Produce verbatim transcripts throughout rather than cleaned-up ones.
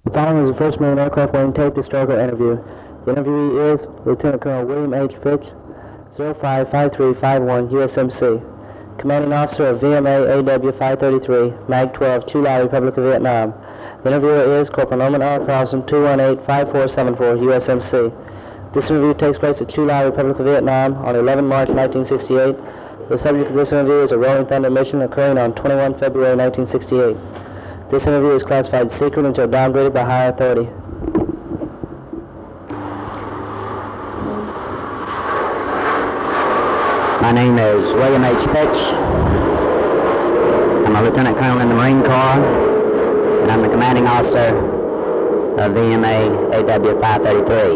The following is a First Marine Aircraft Wing taped historical interview. The interviewee is Lieutenant Colonel William H. Fitch, zero five five three five one U S M C, Commanding Officer of V M A A W five thirty-three, Mag twelve, Chu Lai, Republic of Vietnam. The interviewer is Corporal Norman R. Carlson, two one eight five four seven four U S M C. This interview takes place at Chu Lai, Republic of Vietnam on eleven March nineteen sixty-eight. The subject of this interview is a Rolling Thunder mission occurring on twenty-first February nineteen sixty-eight. This interview is classified secret until downgraded by higher authority. My name is William H. Fitch. I'm a Lieutenant Colonel in the Marine Corps, and I'm the Commanding Officer of V M A A W five thirty-three.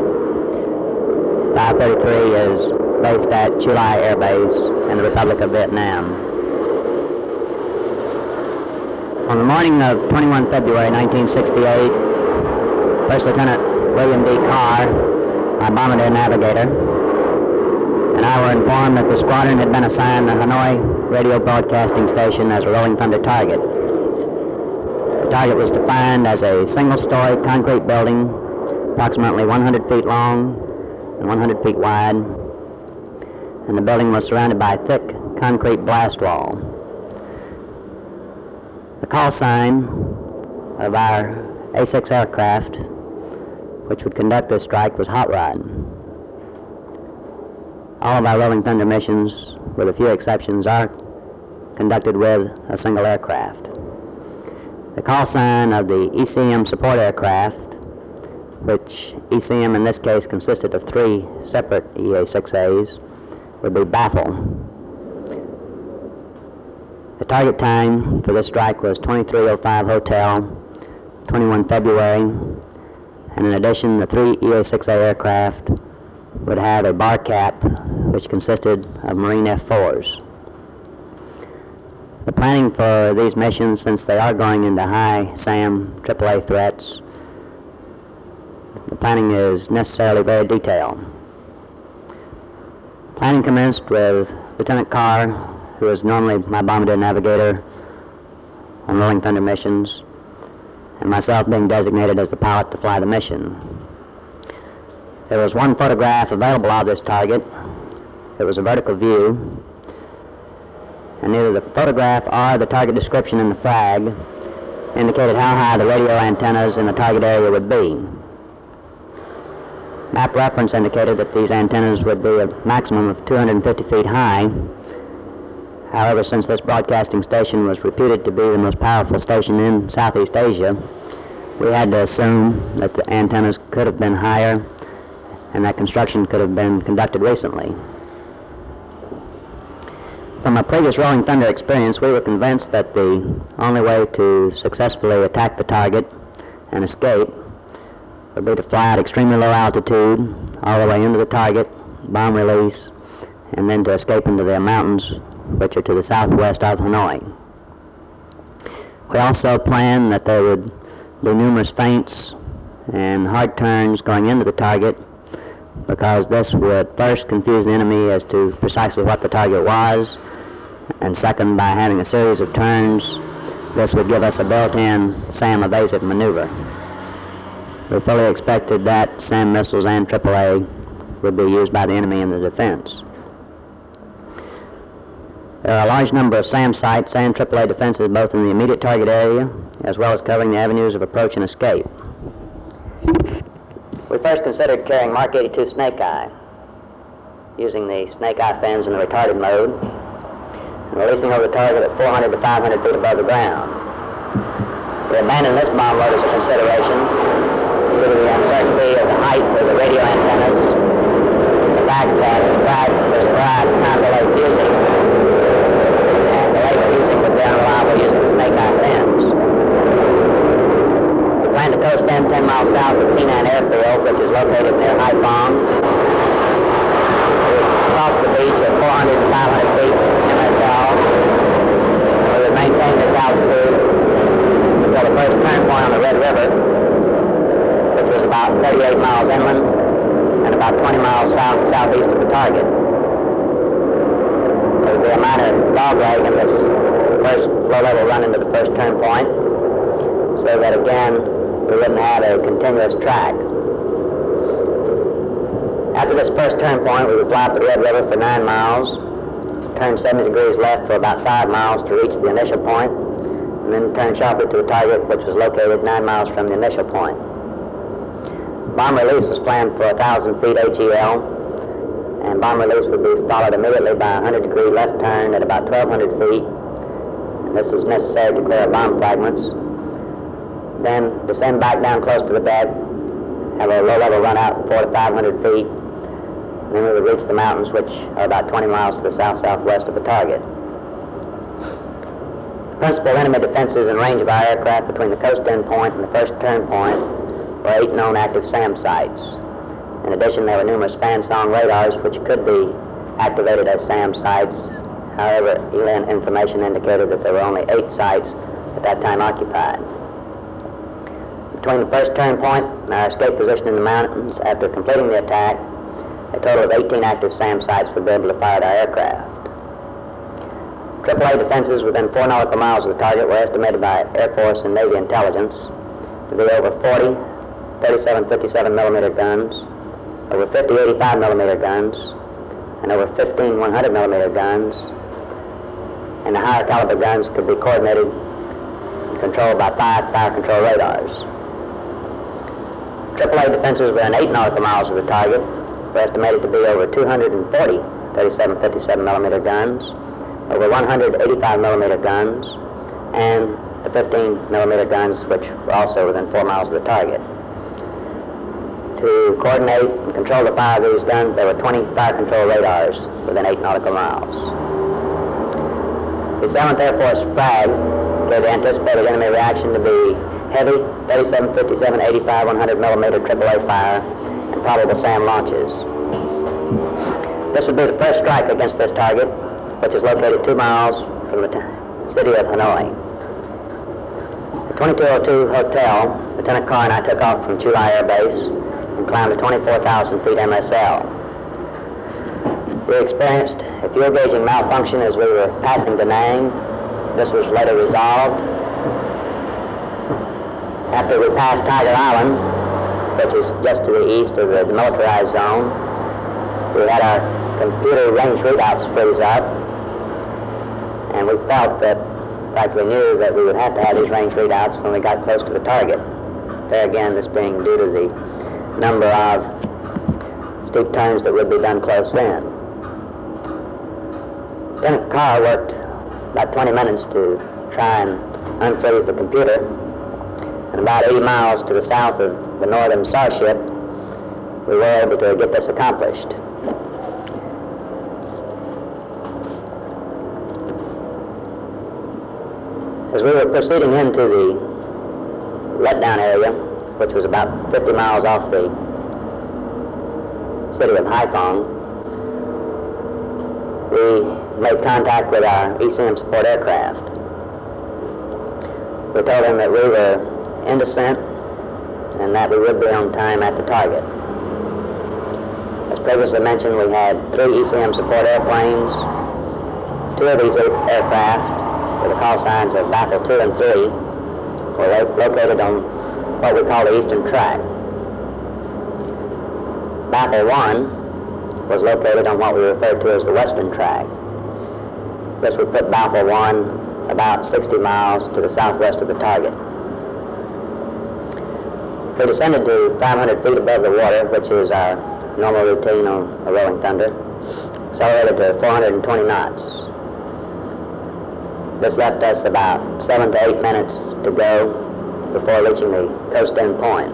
five thirty-three is based at Chu Lai Air Base in the Republic of Vietnam. On the morning of twenty-first February nineteen sixty-eight, First Lieutenant William D. Carr, my bombardier navigator, and I were informed that the squadron had been assigned the Hanoi radio broadcasting station as a Rolling Thunder target. The target was defined as a single-story concrete building, approximately one hundred feet long and one hundred feet wide, and the building was surrounded by a thick concrete blast wall. The call sign of our A six aircraft, which would conduct this strike, was Hot Rod. All of our Rolling Thunder missions, with a few exceptions, are conducted with a single aircraft. The call sign of the E C M support aircraft, which E C M in this case consisted of three separate E A six A's, would be Baffle. The target time for this strike was twenty-three oh five Hotel, twenty-first February, and in addition, the three E A six A aircraft would have a bar cap, which consisted of Marine F fours. The planning for these missions, since they are going into high SAM triple A threats, the planning is necessarily very detailed. Planning commenced with Lieutenant Carr, who is normally my bombardier navigator on Rolling Thunder missions, and myself being designated as the pilot to fly the mission. There was one photograph available of this target. It was a vertical view, and neither the photograph or the target description in the flag indicated how high the radio antennas in the target area would be. Map reference indicated that these antennas would be a maximum of two hundred fifty feet high. However, since this broadcasting station was reputed to be the most powerful station in Southeast Asia, we had to assume that the antennas could have been higher and that construction could have been conducted recently. From a previous Rolling Thunder experience, we were convinced that the only way to successfully attack the target and escape would be to fly at extremely low altitude all the way into the target, bomb release, and then to escape into the mountains which are to the southwest of Hanoi. We also planned that there would be numerous feints and hard turns going into the target, because this would first confuse the enemy as to precisely what the target was, and second, by having a series of turns, this would give us a built-in SAM evasive maneuver. We fully expected that SAM missiles and triple A would be used by the enemy in the defense. There are a large number of SAM sites and triple A defenses both in the immediate target area as well as covering the avenues of approach and escape. We first considered carrying Mark eighty-two Snake Eye, using the Snake Eye fins in the retarded mode, and releasing over the target at four hundred to five hundred feet above the ground. We abandoned this bomb load as a consideration due to the uncertainty of the height of the radio antennas, the fact that the flag prescribed time delay fusing, and delay fusing would be unreliable using the Snake Eye fins. We plan to coast in ten miles south of Tainan Airfield, which is located near Haiphong. We cross the beach at four hundred to five hundred feet M S L. We would maintain this altitude until the first turn point on the Red River, which was about thirty-eight miles inland and about twenty miles south-southeast of the target. There would be a minor dog leg in this first low-level run into the first turn point, so that again we wouldn't have a continuous track. After this first turn point, we would fly up the Red River for nine miles, turn seventy degrees left for about five miles to reach the initial point, and then turn sharply to the target, which was located nine miles from the initial point. Bomb release was planned for one thousand feet H E L, and bomb release would be followed immediately by a one hundred degree left turn at about twelve hundred feet. And this was necessary to clear bomb fragments. Then descend back down close to the bed, have a low-level run out four to five hundred feet, and then we would reach the mountains, which are about twenty miles to the south-southwest of the target. The principal enemy defenses in range of our aircraft between the coast end point and the first turn point were eight known active SAM sites. In addition, there were numerous span-song radars which could be activated as SAM sites. However, E L I N information indicated that there were only eight sites at that time occupied. Between the first turn point and our escape position in the mountains, after completing the attack, a total of eighteen active SAM sites would be able to fire at our aircraft. triple A defenses within four nautical miles of the target were estimated by Air Force and Navy intelligence to be over forty thirty-seven fifty-seven millimeter guns, over fifty eighty-five millimeter guns, and over fifteen one hundred millimeter guns, and the higher caliber guns could be coordinated and controlled by five fire control radars. triple A defenses within eight nautical miles of the target were estimated to be over two hundred forty thirty-seven fifty-seven millimeter guns, over one hundred eighty-five millimeter guns, and the fifteen millimeter guns, which were also within four miles of the target. To coordinate and control the fire of these guns, there were twenty fire control radars within eight nautical miles. The seventh Air Force flag gave the anticipated enemy reaction to be heavy thirty-seven fifty-seven eighty-five one hundred millimeter triple A fire and probable SAM launches. This would be the first strike against this target, which is located two miles from the t- city of Hanoi. At twenty-two oh two Hotel, Lieutenant Carr and I took off from Chu Lai Air Base and climbed to twenty-four thousand feet M S L. We experienced a fuel gauging malfunction as we were passing Da Nang. This was later resolved. After we passed Tiger Island, which is just to the east of the demilitarized zone, we had our computer range readouts freeze up, and we felt that, in fact, we knew that we would have to have these range readouts when we got close to the target. There again, this being due to the number of steep turns that would be done close in. Lieutenant Carr worked about twenty minutes to try and unfreeze the computer, and about eighty miles to the south of the northern starship, we were able to get this accomplished. As we were proceeding into the letdown area, which was about fifty miles off the city of Haiphong, we made contact with our E C M support aircraft. We told them that we were in descent and that we would be on time at the target. As previously mentioned, we had three E C M support airplanes. Two of these aircraft, with the call signs of Baffle two and three, were lo- located on what we call the eastern track. Baffle one was located on what we refer to as the western track. This would put Baffle one about sixty miles to the southwest of the target. We descended to five hundred feet above the water, which is our normal routine on a Rolling Thunder, accelerated to four hundred twenty knots. This left us about seven to eight minutes to go before reaching the coast end point.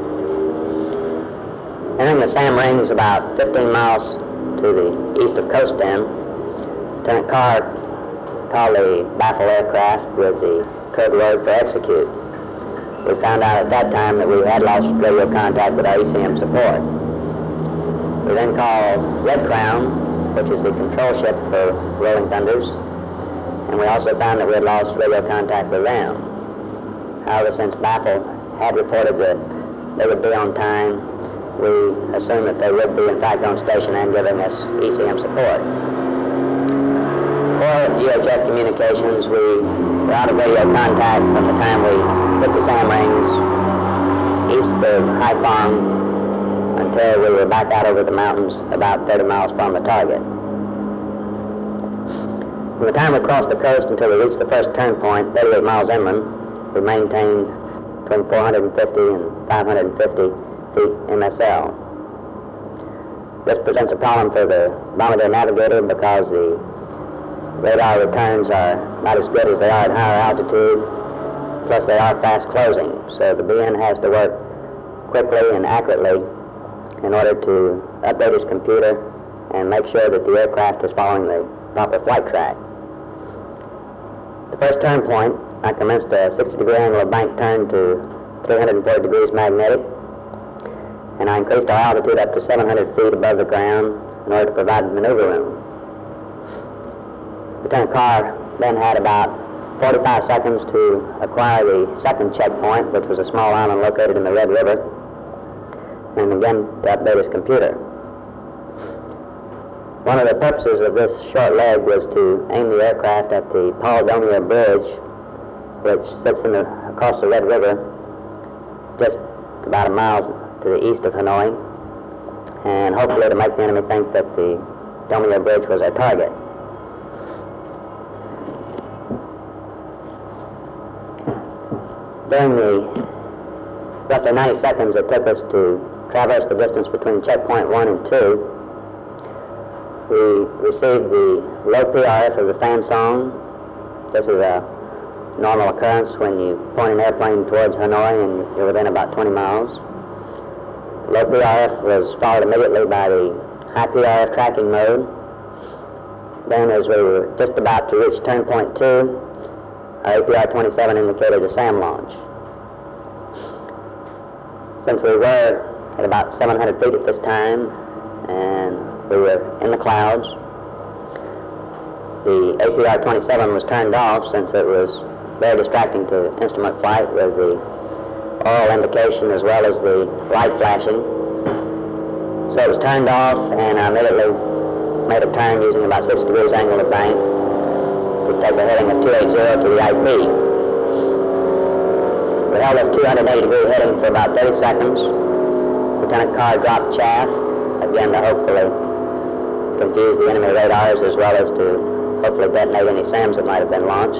Entering the SAM rings about fifteen miles to the east of coast end, Lieutenant Carr called the Baffle aircraft with the code word for execute. We found out at that time that we had lost radio contact with our E C M support. We then called Red Crown, which is the control ship for Rolling Thunders, and we also found that we had lost radio contact with them. However, since Baffle had reported that they would be on time, we assumed that they would be in fact on station and giving us E C M support. For G H F communications, we were out of radio contact from the time we hit the SAM rings of Haiphong until we were back out over the mountains about thirty miles from the target. From the time we crossed the coast until we reached the first turn point, thirty-eight miles inland, we maintained between four hundred fifty and five hundred fifty feet M S L. This presents a problem for the bombardier navigator because the radar returns are not as good as they are at higher altitude, plus they are fast closing, so the B N has to work quickly and accurately in order to update his computer and make sure that the aircraft is following the proper flight track. The first turn point, I commenced a sixty degree angle of bank turn to three hundred forty degrees magnetic, and I increased our altitude up to seven hundred feet above the ground in order to provide maneuver room. Lieutenant Carr then had about forty-five seconds to acquire the second checkpoint, which was a small island located in the Red River, and again to update his computer. One of the purposes of this short leg was to aim the aircraft at the Paul Domier Bridge, which sits in the, across the Red River, just about a mile to the east of Hanoi, and hopefully to make the enemy think that the Domier Bridge was our target. During the roughly ninety seconds it took us to traverse the distance between checkpoint one and two, we received the low P R F of the fan song. This is a normal occurrence when you point an airplane towards Hanoi and you're within about twenty miles. Low P R F was followed immediately by the high P R F tracking mode. Then, as we were just about to reach turn point two, our A P R twenty-seven indicated a SAM launch. Since we were at about seven hundred feet at this time, and we were in the clouds, the A P R twenty-seven was turned off since it was very distracting to instrument flight with the oral indication as well as the light flashing. So it was turned off, and I immediately made a turn using about six degrees angle of bank to take a heading of two eighty to the I P. We held this two hundred eighty degree heading for about thirty seconds. Lieutenant Carr dropped chaff, again to hopefully confuse the enemy radars as well as to hopefully detonate any SAMs that might have been launched.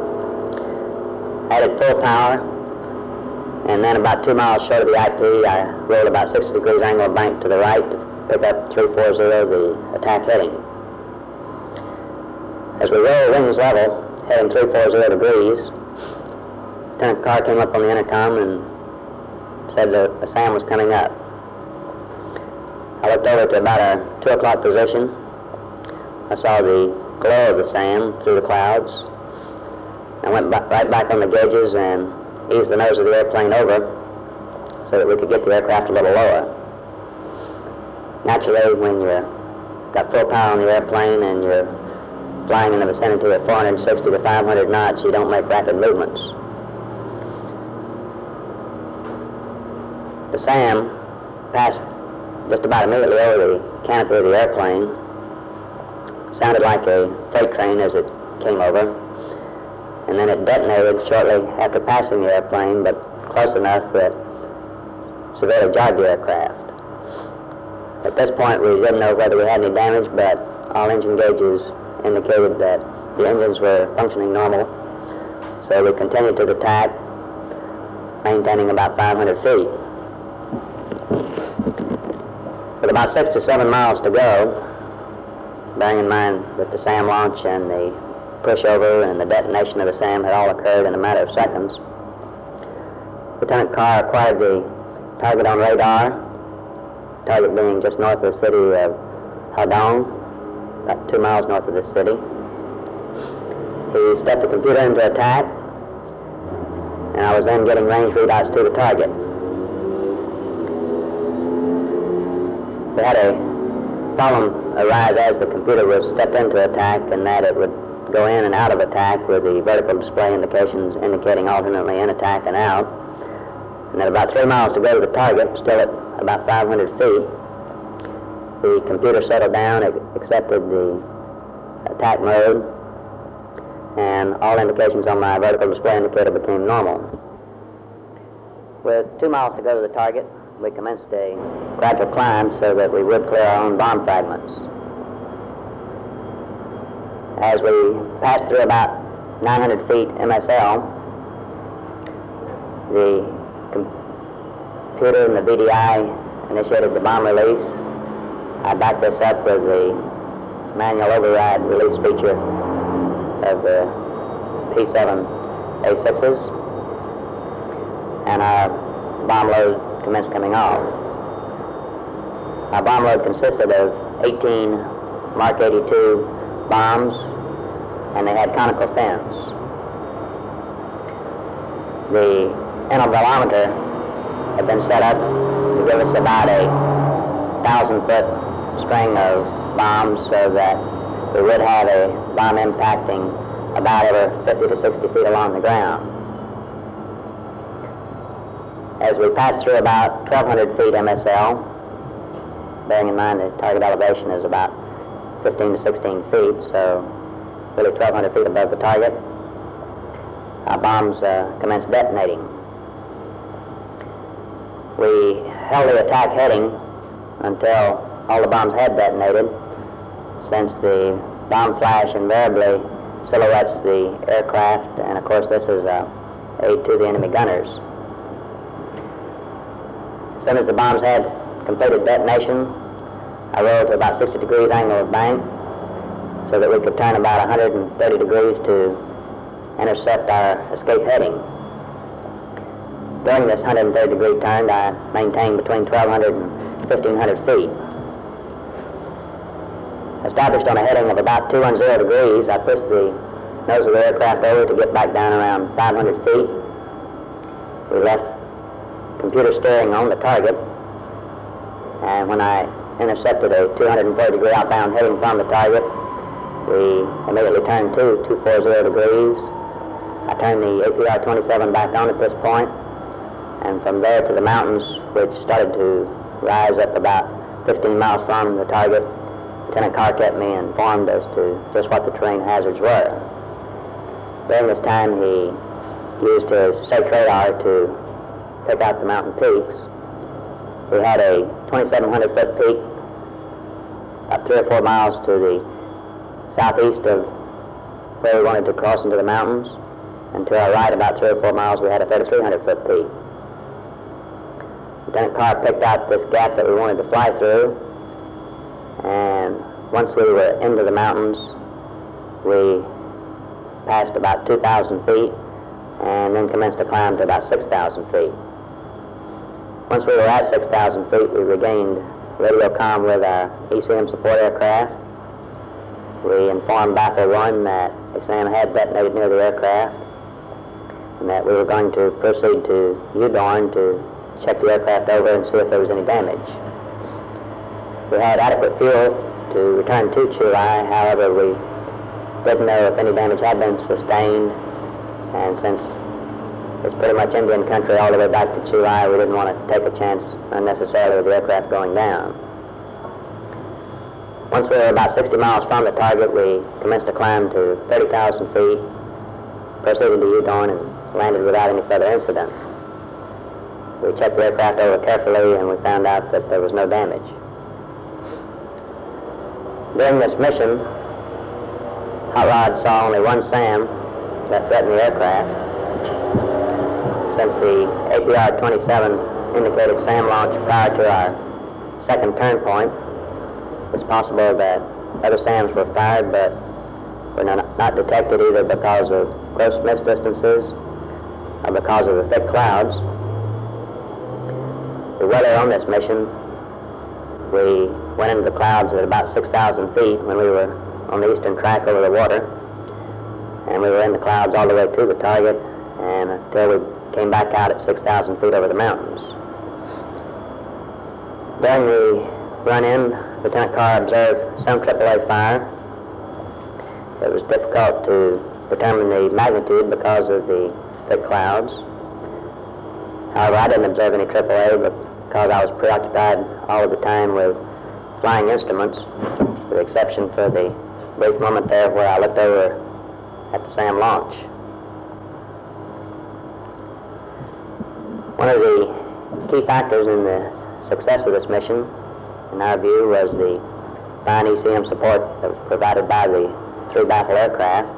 Added full power, and then about two miles short of the I P, I rolled about sixty degrees angle of bank to the right to pick up three forty, the attack heading. As we rolled wings level, heading three forty degrees, Lieutenant Carr came up on the intercom and said that a SAM was coming up. I looked over to about our two o'clock position. I saw the glow of the SAM through the clouds. I went back, right back on the gauges and eased the nose of the airplane over so that we could get the aircraft a little lower. Naturally, when you've got full power on the airplane and you're flying in the vicinity of four hundred sixty to five hundred knots, you don't make rapid movements. The SAM passed just about immediately over the canopy of the airplane. Sounded like a freight train as it came over, and then it detonated shortly after passing the airplane, but close enough that it severely jarred the aircraft. At this point, we didn't know whether we had any damage, but all engine gauges indicated that the engines were functioning normal, so we continued to attack, maintaining about five hundred feet. With about six to seven miles to go, bearing in mind that the SAM launch and the pushover and the detonation of the SAM had all occurred in a matter of seconds, Lieutenant Carr acquired the target on radar, target being just north of the city of Hadong, about two miles north of this city. He stepped the computer into attack, and I was then getting range readouts to the target. We had a problem arise as the computer was stepped into attack, and that it would go in and out of attack with the vertical display indications indicating alternately in attack and out. And then about three miles to go to the target, still at about five hundred feet, the computer settled down, it accepted the attack mode, and all indications on my vertical display indicator became normal. With two miles to go to the target, we commenced a gradual climb so that we would clear our own bomb fragments. As we passed through about nine hundred feet M S L, the computer and the V D I initiated the bomb release. I backed this up with the manual override release feature of the P seven A sixes, and our bomb load commenced coming off. Our bomb load consisted of eighteen Mark eighty-two bombs, and they had conical fins. The intervalometer had been set up to give us about a thousand foot string of bombs so that we would have a bomb impacting about every fifty to sixty feet along the ground. As we passed through about twelve hundred feet M S L, bearing in mind the target elevation is about fifteen to sixteen feet, so really twelve hundred feet above the target, our bombs uh, commenced detonating. We held the attack heading until all the bombs had detonated, since the bomb flash invariably silhouettes the aircraft, and of course this is a aid to the enemy gunners. As soon as the bombs had completed detonation, I rolled to about sixty degrees angle of bank so that we could turn about one hundred thirty degrees to intercept our escape heading. During this one hundred thirty degree turn, I maintained between twelve hundred and fifteen hundred feet. Established on a heading of about two hundred degrees, I pushed the nose of the aircraft over to get back down around five hundred feet. We left computer steering on the target, and when I intercepted a two hundred forty degree outbound heading from the target, we immediately turned to two hundred forty degrees. I turned the A P R twenty-seven back on at this point, and from there to the mountains, which started to rise up about fifteen miles from the target, Lieutenant Carr kept me informed as to just what the terrain hazards were. During this time, he used his search radar to pick out the mountain peaks. We had a twenty-seven hundred foot peak up three or four miles to the southeast of where we wanted to cross into the mountains, and to our right about three or four miles we had a thirty-three hundred foot peak. Lieutenant Carr picked out this gap that we wanted to fly through, and once we were into the mountains, we passed about two thousand feet and then commenced to climb to about six thousand feet. Once we were at six thousand feet, we regained radio comm with our E C M support aircraft. We informed Baffle one that a SAM had detonated near the aircraft, and that we were going to proceed to U-Dorn to check the aircraft over and see if there was any damage. We had adequate fuel to return to Chulai, however we didn't know if any damage had been sustained, and since it's pretty much Indian country all the way back to Chulai, we didn't want to take a chance unnecessarily with the aircraft going down. Once we were about sixty miles from the target, we commenced to climb to thirty thousand feet, proceeded to U-Dorn, and landed without any further incident. We checked the aircraft over carefully, and we found out that there was no damage. During this mission, Hot Rod saw only one SAM that threatened the aircraft. Since the A P R twenty-seven indicated SAM launch prior to our second turn point, it's possible that other SAMs were fired, but were not, not detected either because of gross miss distances or because of the thick clouds. The weather on this mission, we went into the clouds at about six thousand feet when we were on the eastern track over the water, and we were in the clouds all the way to the target and until we came back out at six thousand feet over the mountains. During the run-in, Lieutenant Carr observed some triple A fire. It was difficult to determine the magnitude because of the thick clouds. However, I didn't observe any triple A because I was preoccupied all of the time with flying instruments, with the exception for the brief moment there where I looked over at the SAM launch. One of the key factors in the success of this mission, in our view, was the fine E C M support that was provided by the three baffle aircraft.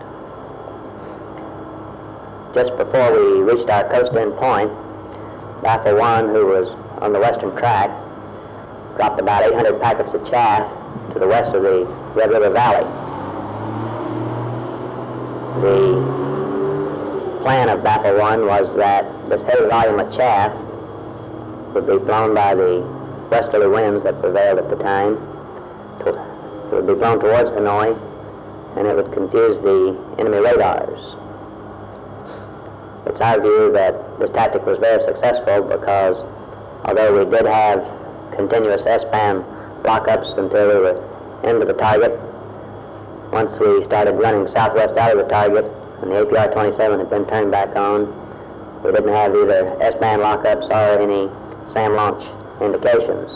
Just before we reached our coast-end point, Baffle one, who was on the western track, dropped about eight hundred packets of chaff to the west of the Red River Valley. The plan of Baffle one was that this heavy volume of chaff would be blown by the westerly winds that prevailed at the time. It would be blown towards Hanoi, and it would confuse the enemy radars. It's our view that this tactic was very successful because although we did have continuous S-band lockups until we were into the target, once we started running southwest out of the target and the A P R twenty-seven had been turned back on, we didn't have either S-band lockups or any SAM launch indications.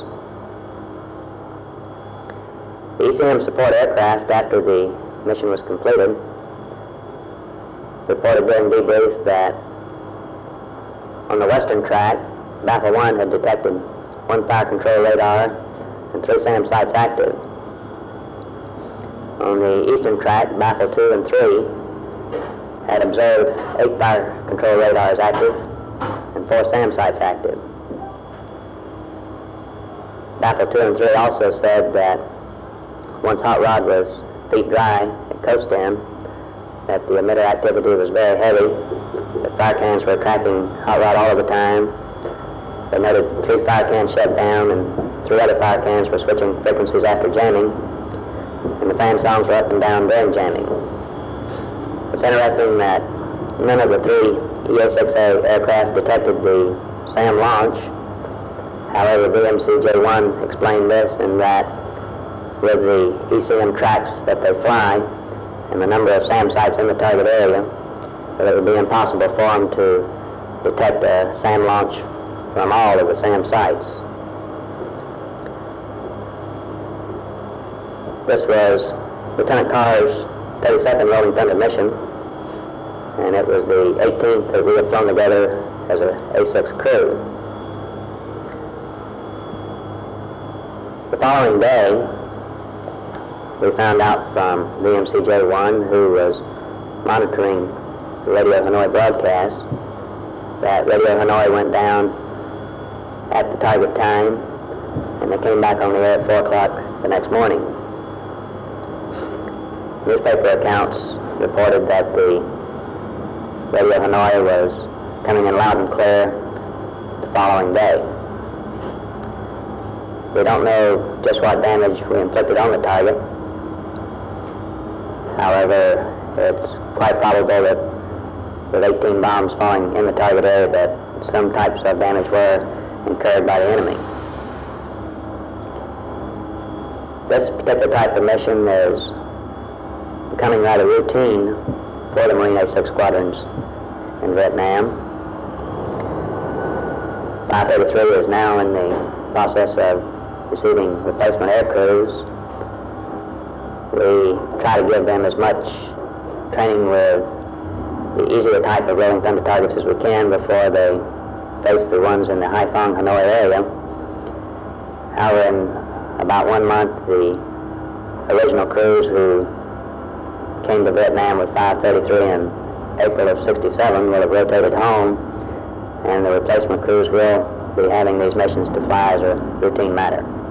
The E C M support aircraft, after the mission was completed, reported during debrief that on the western track, Baffle one had detected one fire control radar and three SAM sites active. On the eastern track, Baffle two and three had observed eight fire control radars active and four SAM sites active. Baffle two and three also said that once Hot Rod was feet dry at coast end, that the emitter activity was very heavy. The fire cans were tracking Hot Rod all of the time. They noted three fire cans shut down and three other fire cans were switching frequencies after jamming, and the fan songs were up and down during jamming. It's interesting that none of the three E A six A aircraft detected the SAM launch. However, V M C J one explained this in that with the E C M tracks that they fly and the number of SAM sites in the target area, that it would be impossible for them to detect a SAM launch from all of the SAM sites. This was Lieutenant Carr's thirty-second Rolling Thunder mission, and it was the eighteenth that we had flown together as a A six crew. The following day, we found out from V M C J one, who was monitoring the Radio Hanoi broadcast, that Radio Hanoi went down at the target time, and they came back on the air at four o'clock the next morning. Newspaper accounts reported that the Radio Hanoi was coming in loud and clear the following day. We don't know just what damage we inflicted on the target. However, it's quite probable that with eighteen bombs falling in the target area that some types of damage were incurred by the enemy. This particular type of mission is becoming rather routine for the Marine A six squadrons in Vietnam. five thirty-three is now in the process of receiving replacement air crews. We try to give them as much training with the easier type of Rolling Thunder targets as we can before they face the ones in the Haiphong, Hanoi area. However, in about one month, the original crews who came to Vietnam with five thirty-three in April of sixty-seven will have rotated home, and the replacement crews will be having these missions to fly as a routine matter.